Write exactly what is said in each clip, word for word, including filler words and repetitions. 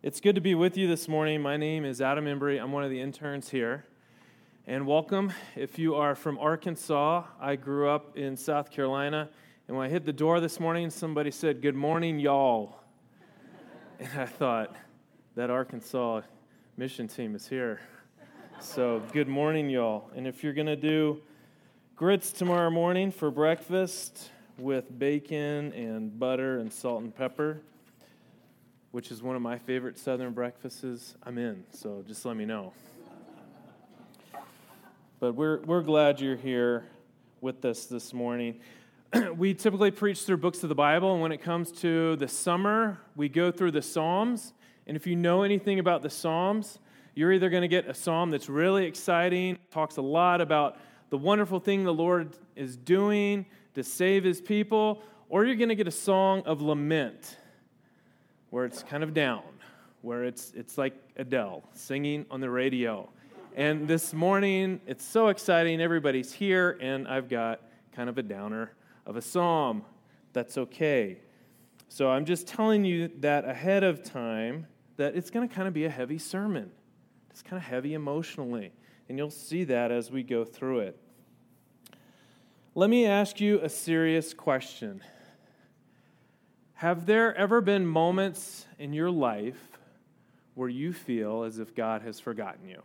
It's good to be with you this morning. My name is Adam Embry. I'm one of the interns here. And welcome. If you are from Arkansas, I grew up in South Carolina. And when I hit the door this morning, somebody said, "Good morning, y'all." And I thought, that Arkansas mission team is here. So, good morning, y'all. And if you're going to do grits tomorrow morning for breakfast with bacon and butter and salt and pepper, which is one of my favorite Southern breakfasts, I'm in, so just let me know. But we're we're glad you're here with us this morning. We typically preach through books of the Bible, and when it comes to the summer, we go through the Psalms. And if you know anything about the Psalms, you're either going to get a psalm that's really exciting, talks a lot about the wonderful thing the Lord is doing to save His people, or you're going to get a song of lament, where it's kind of down, where it's it's like Adele singing on the radio. And this morning, it's so exciting, everybody's here, and I've got kind of a downer of a psalm. That's okay. So I'm just telling you that ahead of time, that it's going to kind of be a heavy sermon. It's kind of heavy emotionally, and you'll see that as we go through it. Let me ask you a serious question. Have there ever been moments in your life where you feel as if God has forgotten you?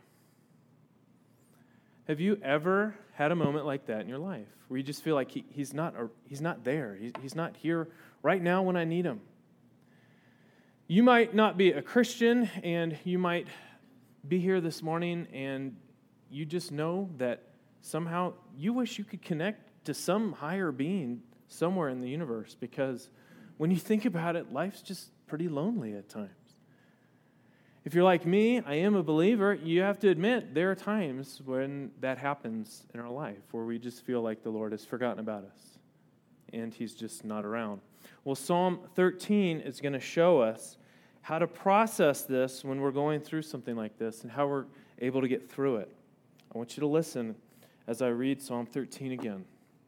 Have you ever had a moment like that in your life where you just feel like he, he's not he's not there, he, he's not here right now when I need him? You might not be a Christian, and you might be here this morning, and you just know that somehow you wish you could connect to some higher being somewhere in the universe, because when you think about it, life's just pretty lonely at times. If you're like me, I am a believer, you have to admit there are times when that happens in our life, where we just feel like the Lord has forgotten about us, and He's just not around. Well, Psalm thirteen is going to show us how to process this when we're going through something like this, and how we're able to get through it. I want you to listen as I read Psalm thirteen again.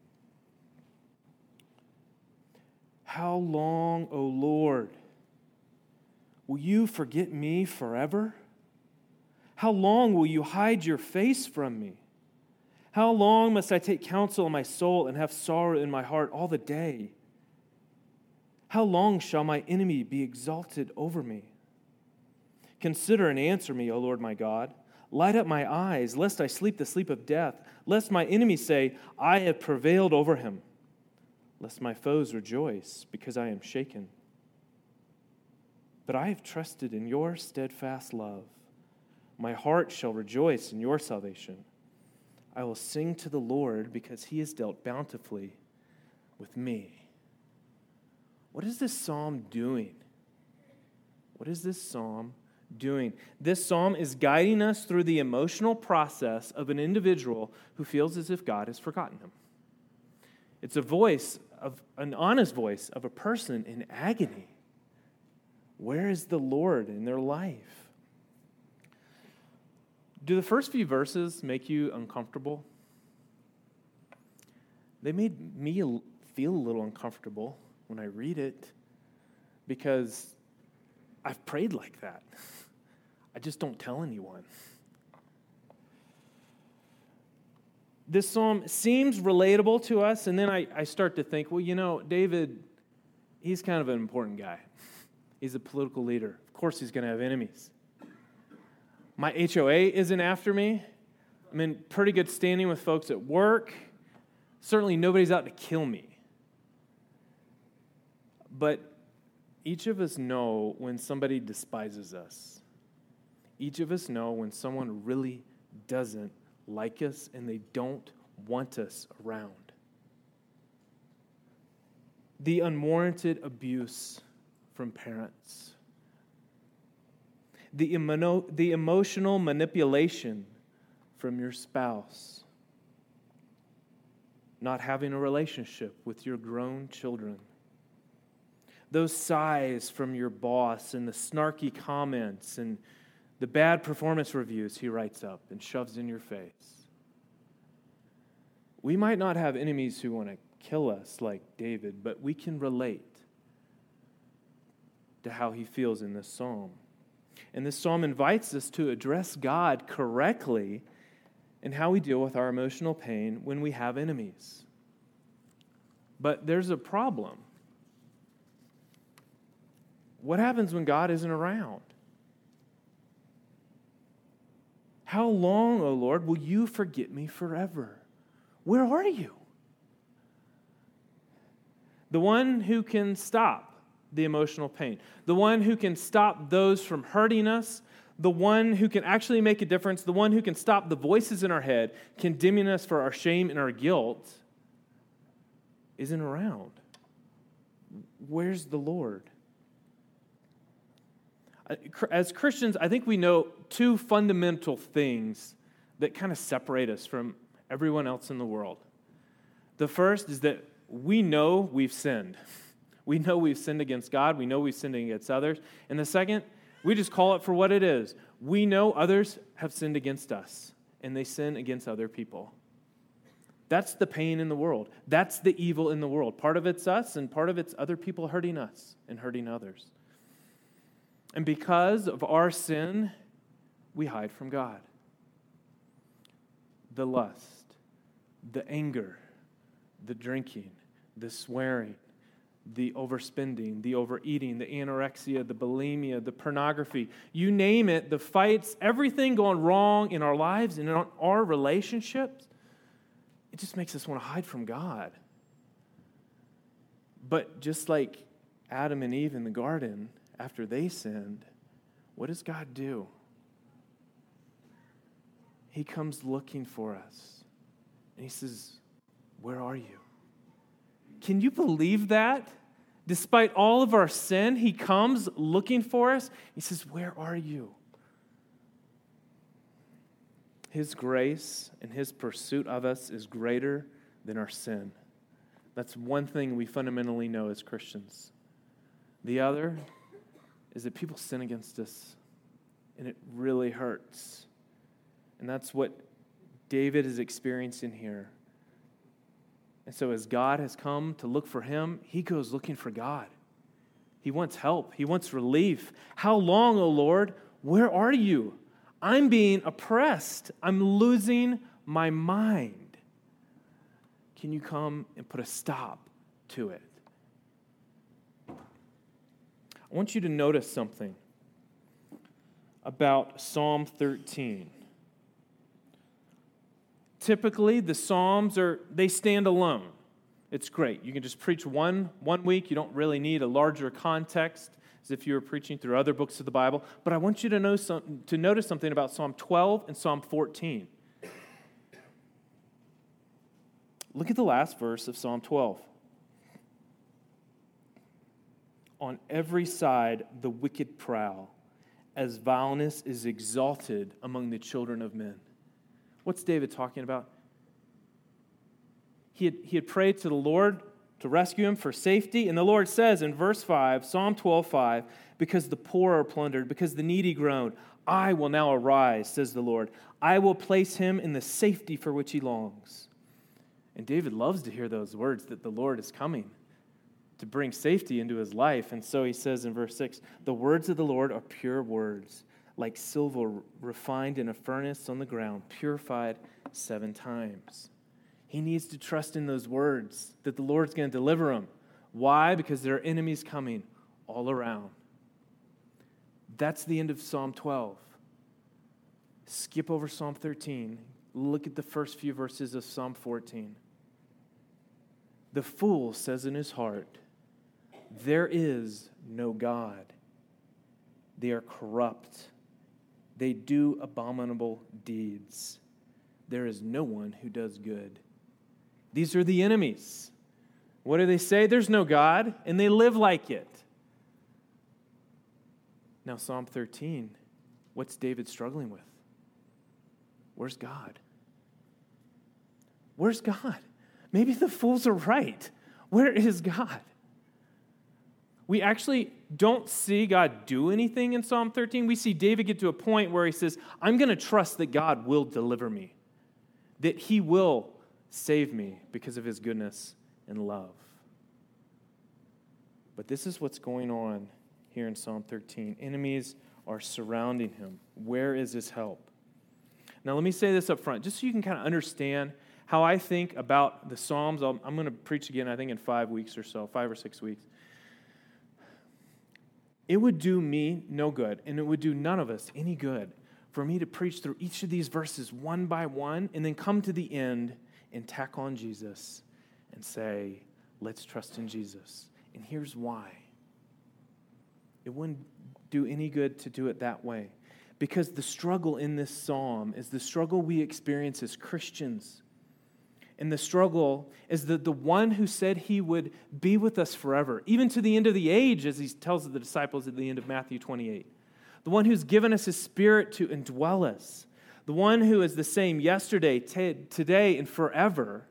How long, O Lord, will you forget me forever? How long will you hide your face from me? How long must I take counsel in my soul and have sorrow in my heart all the day? How long shall my enemy be exalted over me? Consider and answer me, O Lord my God. Light up my eyes, lest I sleep the sleep of death, lest my enemies say, I have prevailed over him. Lest my foes rejoice, because I am shaken. But I have trusted in your steadfast love. My heart shall rejoice in your salvation. I will sing to the Lord, because he has dealt bountifully with me. What is this psalm doing? What is this psalm doing? This psalm is guiding us through the emotional process of an individual who feels as if God has forgotten him. It's a voice of an honest voice of a person in agony. Where is the Lord in their life? Do the first few verses make you uncomfortable? They made me feel a little uncomfortable when I read it, because I've prayed like that. I just don't tell anyone. This psalm seems relatable to us, and then I, I start to think, well, you know, David, he's kind of an important guy. He's a political leader. Of course he's going to have enemies. My H O A isn't after me. I'm in pretty good standing with folks at work. Certainly nobody's out to kill me. But each of us know when somebody despises us. Each of us know when someone really doesn't like us and they don't want us around. The unwarranted abuse from parents. The, emo- the emotional manipulation from your spouse. Not having a relationship with your grown children. Those sighs from your boss and the snarky comments and the bad performance reviews he writes up and shoves in your face. We might not have enemies who want to kill us like David, but we can relate to how he feels in this psalm. And this psalm invites us to address God correctly in how we deal with our emotional pain when we have enemies. But there's a problem. What happens when God isn't around? How long, O Lord, will you forget me forever? Where are you? The one who can stop the emotional pain, the one who can stop those from hurting us, the one who can actually make a difference, the one who can stop the voices in our head condemning us for our shame and our guilt, isn't around. Where's the Lord? As Christians, I think we know two fundamental things that kind of separate us from everyone else in the world. The first is that we know we've sinned. We know we've sinned against God. We know we've sinned against others. And the second, we just call it for what it is. We know others have sinned against us, and they sin against other people. That's the pain in the world. That's the evil in the world. Part of it's us, and part of it's other people hurting us and hurting others. And because of our sin, we hide from God. The lust, the anger, the drinking, the swearing, the overspending, the overeating, the anorexia, the bulimia, the pornography, you name it, the fights, everything going wrong in our lives and in our relationships, it just makes us want to hide from God. But just like Adam and Eve in the garden, after they sinned, what does God do? He comes looking for us. And he says, where are you? Can you believe that? Despite all of our sin, he comes looking for us. He says, where are you? His grace and his pursuit of us is greater than our sin. That's one thing we fundamentally know as Christians. The other is that people sin against us, and it really hurts. And that's what David is experiencing here. And so as God has come to look for him, he goes looking for God. He wants help. He wants relief. How long, O Lord? Where are you? I'm being oppressed. I'm losing my mind. Can you come and put a stop to it? I want you to notice something about Psalm thirteen. Typically, the Psalms are, they stand alone. It's great. You can just preach one, one week. You don't really need a larger context as if you were preaching through other books of the Bible. But I want you to know some, to notice something about Psalm twelve and Psalm fourteen. Look at the last verse of Psalm twelve. On every side the wicked prowl, as vileness is exalted among the children of men. What's David talking about? He had, he had prayed to the Lord to rescue him for safety, and the Lord says in verse five, Psalm twelve five, because the poor are plundered, because the needy groan, I will now arise, says the Lord. I will place him in the safety for which he longs. And David loves to hear those words that the Lord is coming to bring safety into his life. And so he says in verse six, the words of the Lord are pure words, like silver refined in a furnace on the ground, purified seven times. He needs to trust in those words that the Lord's going to deliver him. Why? Because there are enemies coming all around. That's the end of Psalm twelve. Skip over Psalm thirteen. Look at the first few verses of Psalm fourteen. The fool says in his heart, there is no God. They are corrupt. They do abominable deeds. There is no one who does good. These are the enemies. What do they say? There's no God, and they live like it. Now, Psalm thirteen, what's David struggling with? Where's God? Where's God? Maybe the fools are right. Where is God? We actually don't see God do anything in Psalm thirteen. We see David get to a point where he says, I'm going to trust that God will deliver me, that he will save me because of his goodness and love. But this is what's going on here in Psalm thirteen. Enemies are surrounding him. Where is his help? Now, let me say this up front, just so you can kind of understand how I think about the Psalms. I'll, I'm going to preach again, I think, in five weeks or so, five or six weeks. It would do me no good, and it would do none of us any good for me to preach through each of these verses one by one and then come to the end and tack on Jesus and say, let's trust in Jesus. And here's why. It wouldn't do any good to do it that way. Because the struggle in this psalm is the struggle we experience as Christians. And the struggle is that the one who said he would be with us forever, even to the end of the age, as he tells the disciples at the end of Matthew twenty-eight. The one who's given us his Spirit to indwell us. The one who is the same yesterday, t- today, and forever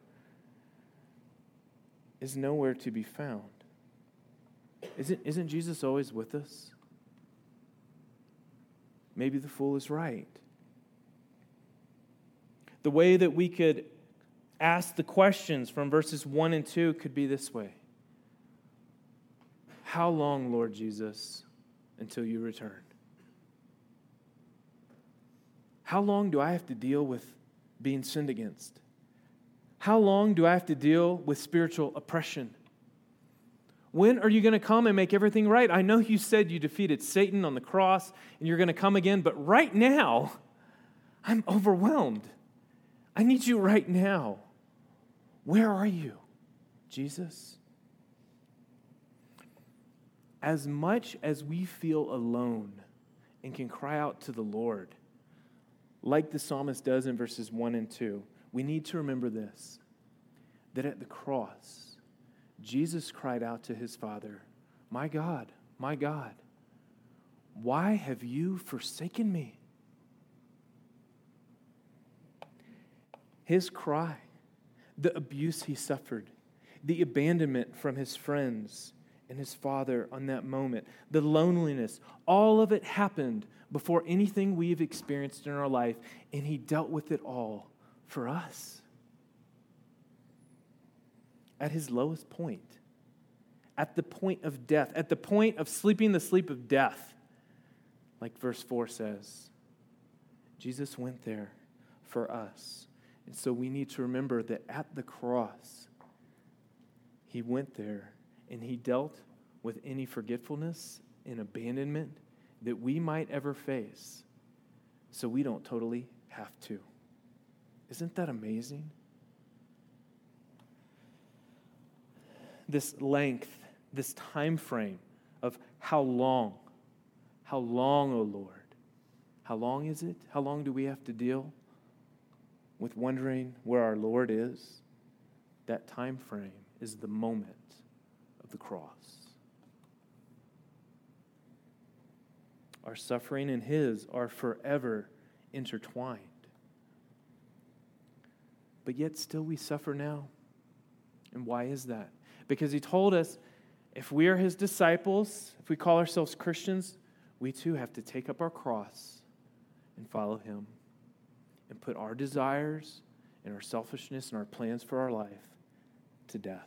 is nowhere to be found. Isn't, isn't Jesus always with us? Maybe the fool is right. The way that we could ask the questions from verses one and two could be this way. How long, Lord Jesus, until you return? How long do I have to deal with being sinned against? How long do I have to deal with spiritual oppression? When are you going to come and make everything right? I know you said you defeated Satan on the cross and you're going to come again, but right now, I'm overwhelmed. I need you right now. Where are you, Jesus? As much as we feel alone and can cry out to the Lord, like the psalmist does in verses one and two, we need to remember this, that at the cross, Jesus cried out to his Father, my God, my God, why have you forsaken me? His cry, the abuse he suffered, the abandonment from his friends and his father on that moment, the loneliness, all of it happened before anything we've experienced in our life, and he dealt with it all for us. At his lowest point, at the point of death, at the point of sleeping the sleep of death, like verse four says, Jesus went there for us. And so we need to remember that at the cross, he went there and he dealt with any forgetfulness and abandonment that we might ever face, so we don't totally have to. Isn't that amazing? This length, this time frame of how long, how long, O Lord? How long is it? How long do we have to deal with wondering where our Lord is? That time frame is the moment of the cross. Our suffering and his are forever intertwined. But yet still we suffer now. And why is that? Because he told us, if we are his disciples, if we call ourselves Christians, we too have to take up our cross and follow him and put our desires and our selfishness and our plans for our life to death.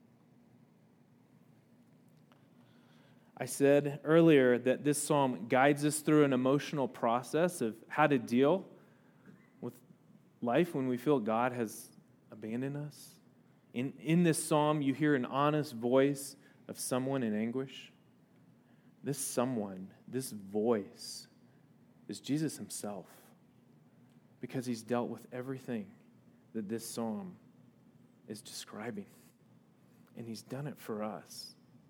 I said earlier that this psalm guides us through an emotional process of how to deal with life when we feel God has abandoned us. In, in this psalm, you hear an honest voice of someone in anguish. This someone, this voice, is Jesus himself, because he's dealt with everything that this psalm is describing, and he's done it for us.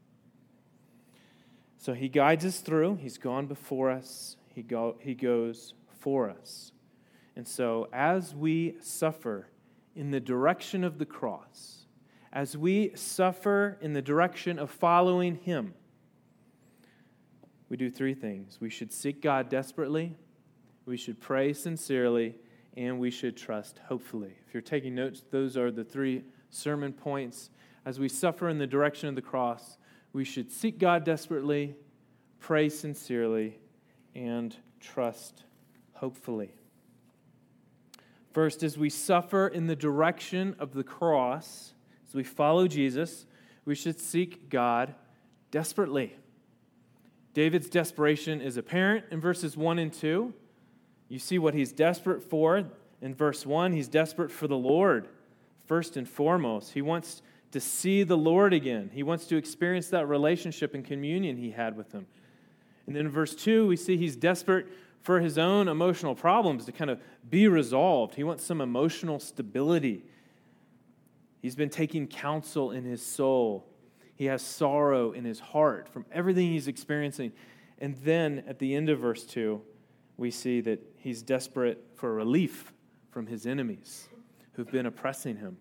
So he guides us through. He's gone before us. He, go, he goes for us. And so as we suffer in the direction of the cross, as we suffer in the direction of following him, we do three things. We should seek God desperately, we should pray sincerely, and we should trust hopefully. If you're taking notes, those are the three sermon points. As we suffer in the direction of the cross, we should seek God desperately, pray sincerely, and trust hopefully. First, as we suffer in the direction of the cross, as we follow Jesus, we should seek God desperately. David's desperation is apparent in verses one and two. You see what he's desperate for. In verse one, he's desperate for the Lord, first and foremost. He wants to see the Lord again. He wants to experience that relationship and communion he had with him. And then in verse two, we see he's desperate for his own emotional problems to kind of be resolved. He wants some emotional stability. He's been taking counsel in his soul. He has sorrow in his heart from everything he's experiencing. And then at the end of verse two, we see that he's desperate for relief from his enemies who've been oppressing him.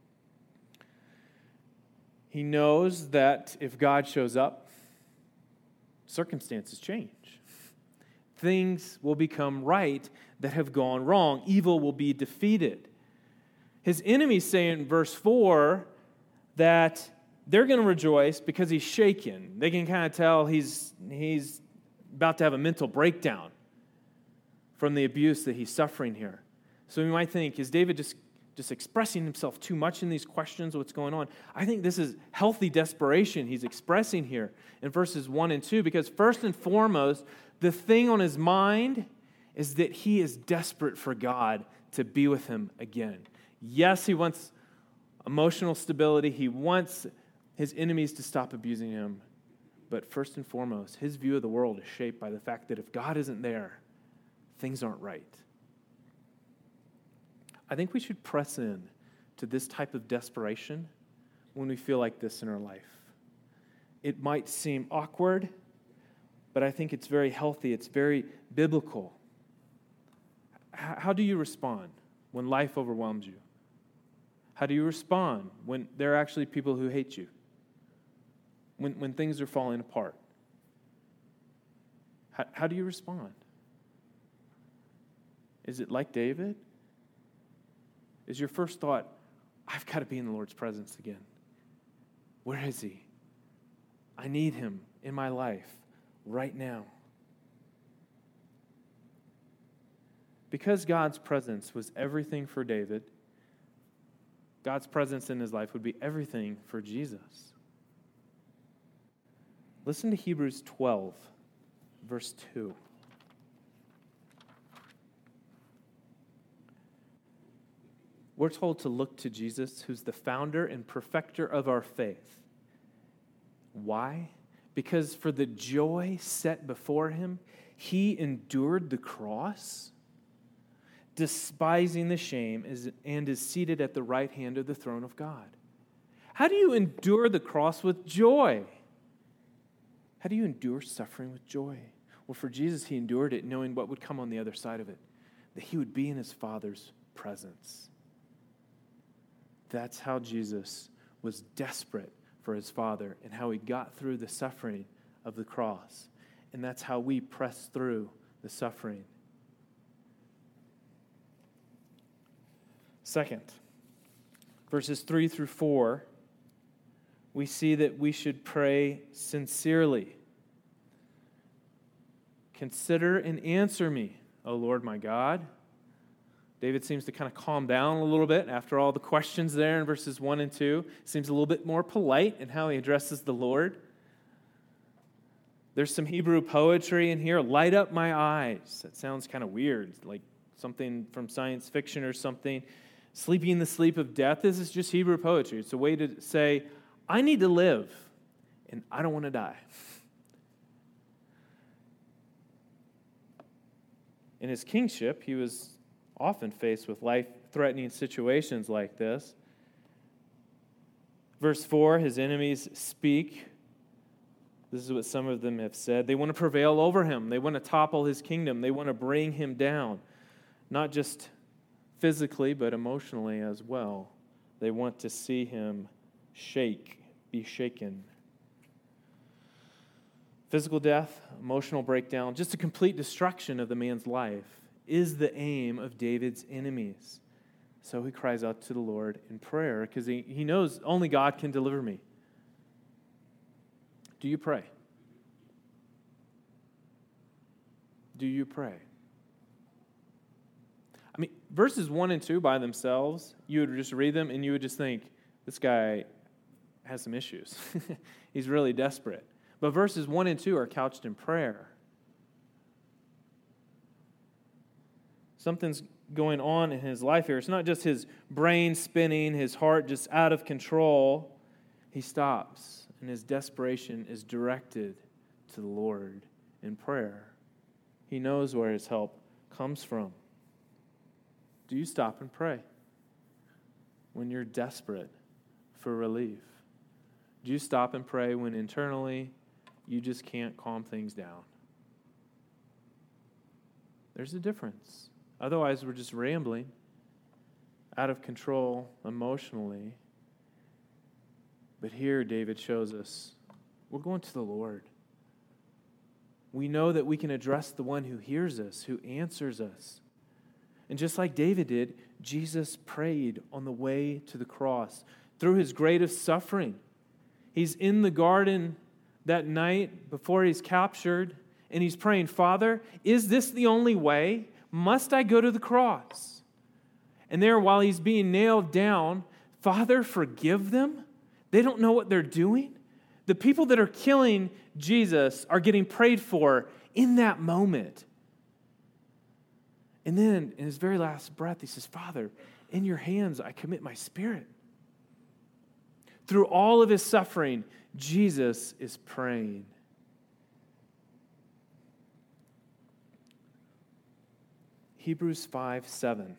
He knows that if God shows up, circumstances change. Things will become right that have gone wrong. Evil will be defeated. His enemies say in verse four that they're going to rejoice because he's shaken. They can kind of tell he's, he's about to have a mental breakdown from the abuse that he's suffering here. So we might think, is David just, just expressing himself too much in these questions? What's going on? I think this is healthy desperation he's expressing here in verses one and two, because first and foremost, the thing on his mind is that he is desperate for God to be with him again. Yes, he wants emotional stability. He wants his enemies to stop abusing him. But first and foremost, his view of the world is shaped by the fact that if God isn't there, things aren't right. I think we should press in to this type of desperation when we feel like this in our life. It might seem awkward, but I think it's very healthy. It's very biblical. How do you respond when life overwhelms you? How do you respond when there are actually people who hate you? When, when things are falling apart? How, how do you respond? Is it like David? Is your first thought, I've got to be in the Lord's presence again? Where is he? I need him in my life right now. Because God's presence was everything for David, God's presence in his life would be everything for Jesus. Listen to Hebrews twelve, verse two. We're told to look to Jesus, who's the founder and perfecter of our faith. Why? Because for the joy set before him, he endured the cross, despising the shame, and is seated at the right hand of the throne of God. How do you endure the cross with joy? How do you endure suffering with joy? Well, for Jesus, he endured it knowing what would come on the other side of it, that he would be in his Father's presence. That's how Jesus was desperate for his Father and how he got through the suffering of the cross. And that's how we press through the suffering. Second, verses three through four, we see that we should pray sincerely. Consider and answer me, O Lord my God. David seems to kind of calm down a little bit after all the questions there in verses one and two. Seems a little bit more polite in how he addresses the Lord. There's some Hebrew poetry in here. Light up my eyes. That sounds kind of weird, like something from science fiction or something. Sleeping the sleep of death. This is just Hebrew poetry. It's a way to say, I need to live, and I don't want to die. In his kingship, he was often faced with life-threatening situations like this. Verse four, his enemies speak. This is what some of them have said. They want to prevail over him. They want to topple his kingdom. They want to bring him down, not just physically, but emotionally as well. They want to see him shake, be shaken. Physical death, emotional breakdown, just a complete destruction of the man's life is the aim of David's enemies. So he cries out to the Lord in prayer because he, he knows only God can deliver me. Do you pray? Do you pray? I mean, verses one and two by themselves, you would just read them and you would just think, this guy has some issues. He's really desperate. But verses one and two are couched in prayer. Something's going on in his life here. It's not just his brain spinning, his heart just out of control. He stops, and his desperation is directed to the Lord in prayer. He knows where his help comes from. Do you stop and pray when you're desperate for relief? Do you stop and pray when internally you just can't calm things down? There's a difference. Otherwise, we're just rambling, out of control emotionally. But here, David shows us we're going to the Lord. We know that we can address the one who hears us, who answers us. And just like David did, Jesus prayed on the way to the cross through his greatest suffering. He's in the garden that night before he's captured, and he's praying, Father, is this the only way? Must I go to the cross? And there, while he's being nailed down, Father, forgive them. They don't know what they're doing. The people that are killing Jesus are getting prayed for in that moment. And then, in his very last breath, he says, Father, in your hands I commit my spirit. Through all of his suffering, Jesus is praying. Hebrews five seven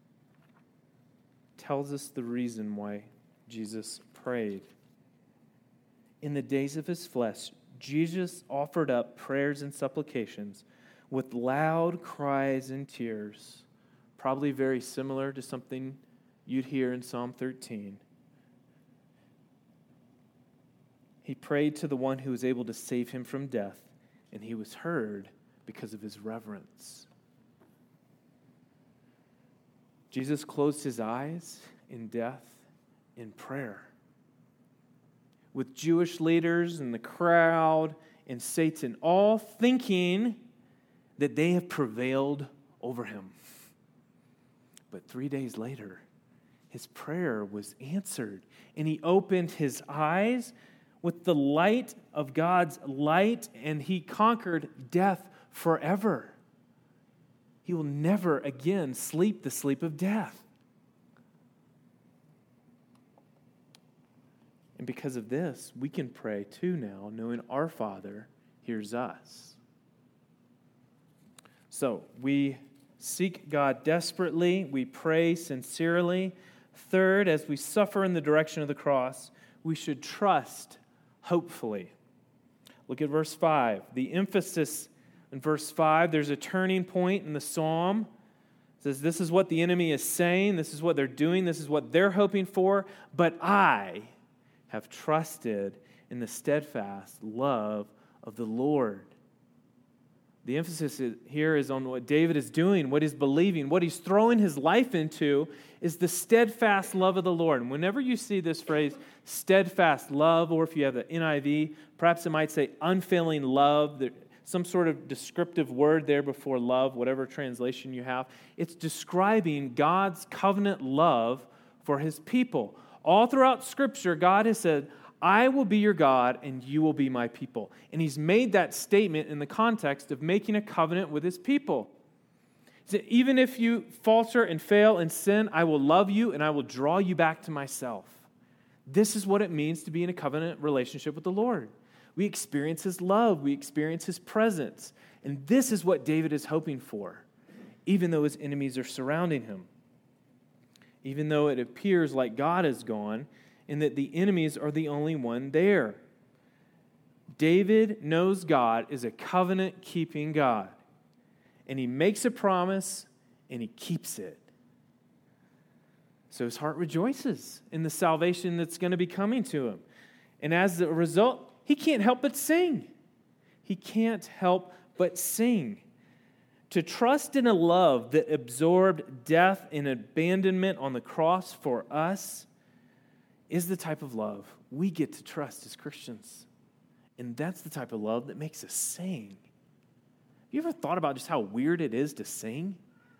tells us the reason why Jesus prayed. In the days of his flesh, Jesus offered up prayers and supplications with loud cries and tears, probably very similar to something you'd hear in Psalm thirteen. He prayed to the one who was able to save him from death, and he was heard because of his reverence. Jesus closed his eyes in death in prayer. With Jewish leaders and the crowd and Satan all thinking that they have prevailed over him. But three days later, his prayer was answered, and he opened his eyes with the light of God's light, and he conquered death forever. He will never again sleep the sleep of death. And because of this, we can pray too now, knowing our Father hears us. So, we seek God desperately, we pray sincerely. Third, as we suffer in the direction of the cross, we should trust hopefully. Look at verse five. The emphasis in verse five, there's a turning point in the psalm. It says, this is what the enemy is saying, this is what they're doing, this is what they're hoping for, but I have trusted in the steadfast love of the Lord. The emphasis here is on what David is doing, what he's believing, what he's throwing his life into is the steadfast love of the Lord. And whenever you see this phrase, steadfast love, or if you have the N I V, perhaps it might say unfailing love, some sort of descriptive word there before love, whatever translation you have. It's describing God's covenant love for his people. All throughout Scripture, God has said, I will be your God and you will be my people. And he's made that statement in the context of making a covenant with his people. He said, even if you falter and fail and sin, I will love you and I will draw you back to myself. This is what it means to be in a covenant relationship with the Lord. We experience his love. We experience his presence. And this is what David is hoping for, even though his enemies are surrounding him. Even though it appears like God is gone, and that the enemies are the only one there. David knows God is a covenant-keeping God. And he makes a promise, and he keeps it. So his heart rejoices in the salvation that's going to be coming to him. And as a result, he can't help but sing. He can't help but sing. To trust in a love that absorbed death and abandonment on the cross for us is the type of love we get to trust as Christians. And that's the type of love that makes us sing. Have you ever thought about just how weird it is to sing?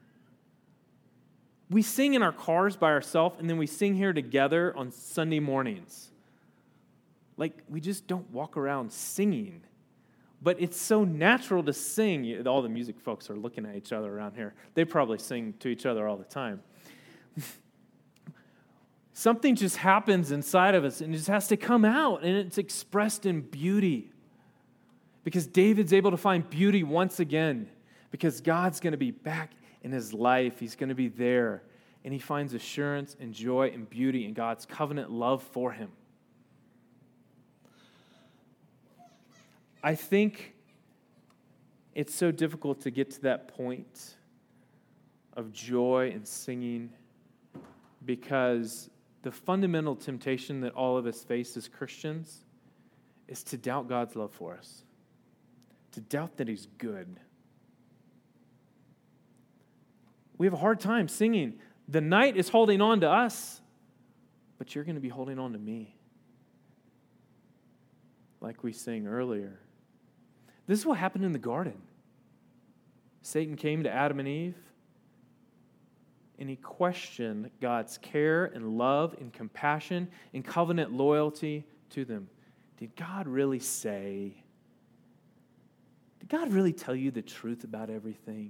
We sing in our cars by ourselves, and then we sing here together on Sunday mornings. Like, we just don't walk around singing. But it's so natural to sing. All the music folks are looking at each other around here. They probably sing to each other all the time. Something just happens inside of us, and it just has to come out, and it's expressed in beauty. Because David's able to find beauty once again, because God's going to be back in his life. He's going to be there, and he finds assurance and joy and beauty in God's covenant love for him. I think it's so difficult to get to that point of joy and singing because the fundamental temptation that all of us face as Christians is to doubt God's love for us, to doubt that he's good. We have a hard time singing, the night is holding on to us, but you're going to be holding on to me. Like we sang earlier. This is what happened in the garden. Satan came to Adam and Eve, and he questioned God's care and love and compassion and covenant loyalty to them. Did God really say? Did God really tell you the truth about everything?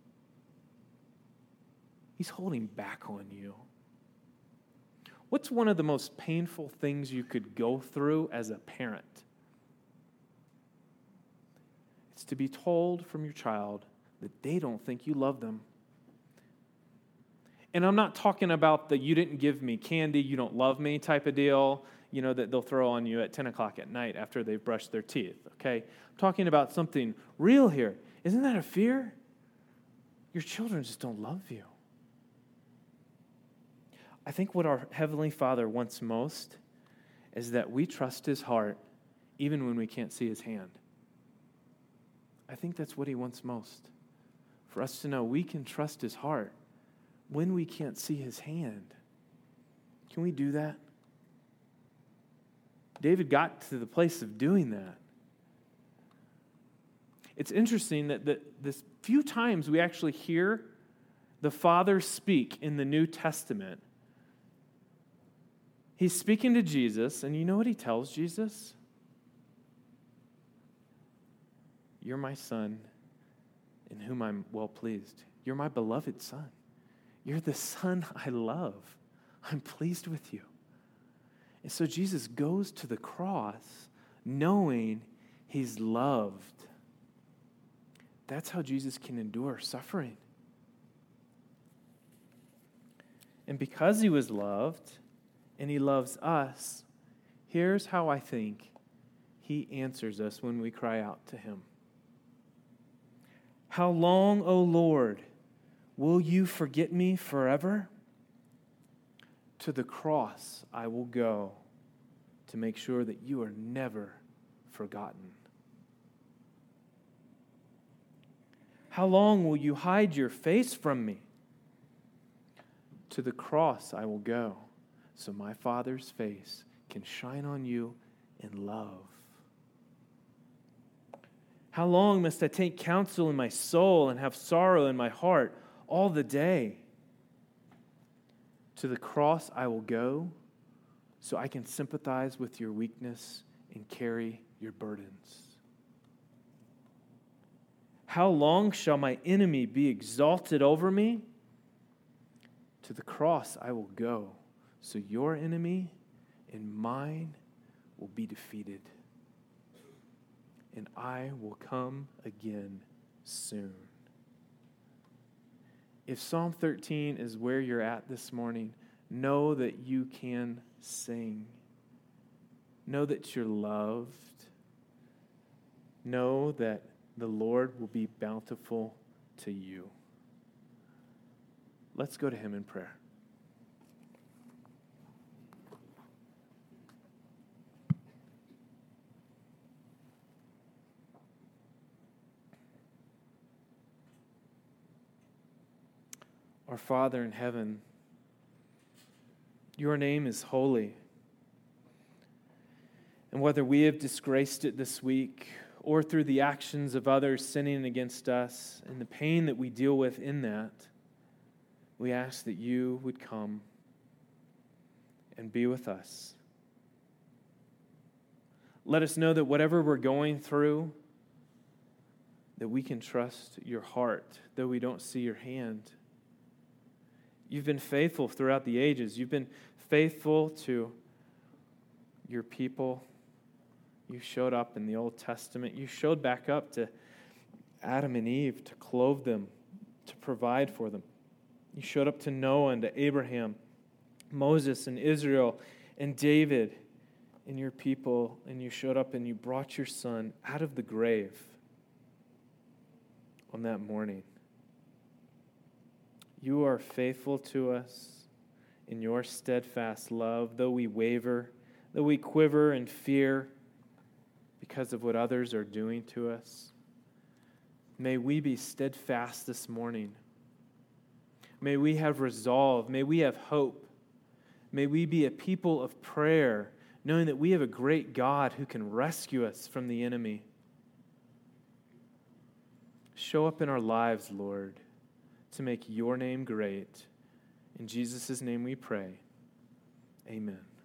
He's holding back on you. What's one of the most painful things you could go through as a parent? It's to be told from your child that they don't think you love them. And I'm not talking about the you didn't give me candy, you don't love me type of deal, you know, that they'll throw on you at ten o'clock at night after they've brushed their teeth, okay? I'm talking about something real here. Isn't that a fear? Your children just don't love you. I think what our Heavenly Father wants most is that we trust his heart even when we can't see his hand. I think that's what he wants most. For us to know we can trust his heart when we can't see his hand. Can we do that? David got to the place of doing that. It's interesting that the, this few times we actually hear the Father speak in the New Testament. He's speaking to Jesus, and you know what he tells Jesus? You're my son, in whom I'm well pleased. You're my beloved son. You're the son I love. I'm pleased with you. And so Jesus goes to the cross knowing he's loved. That's how Jesus can endure suffering. And because he was loved, and he loves us, here's how I think he answers us when we cry out to him. How long, O Lord, will you forget me forever? To the cross I will go to make sure that you are never forgotten. How long will you hide your face from me? To the cross I will go so my Father's face can shine on you in love. How long must I take counsel in my soul and have sorrow in my heart all the day? To the cross I will go so I can sympathize with your weakness and carry your burdens. How long shall my enemy be exalted over me? To the cross I will go so your enemy and mine will be defeated. And I will come again soon. If Psalm thirteen is where you're at this morning, know that you can sing. Know that you're loved. Know that the Lord will be bountiful to you. Let's go to him in prayer. Our Father in heaven, your name is holy. And whether we have disgraced it this week or through the actions of others sinning against us and the pain that we deal with in that, we ask that you would come and be with us. Let us know that whatever we're going through, that we can trust your heart, though we don't see your hand. You've been faithful throughout the ages. You've been faithful to your people. You showed up in the Old Testament. You showed back up to Adam and Eve to clothe them, to provide for them. You showed up to Noah and to Abraham, Moses and Israel and David and your people, and you showed up and you brought your son out of the grave on that morning. You are faithful to us in your steadfast love, though we waver, though we quiver in fear because of what others are doing to us. May we be steadfast this morning. May we have resolve. May we have hope. May we be a people of prayer, knowing that we have a great God who can rescue us from the enemy. Show up in our lives, Lord, to make your name great. In Jesus' name we pray. Amen.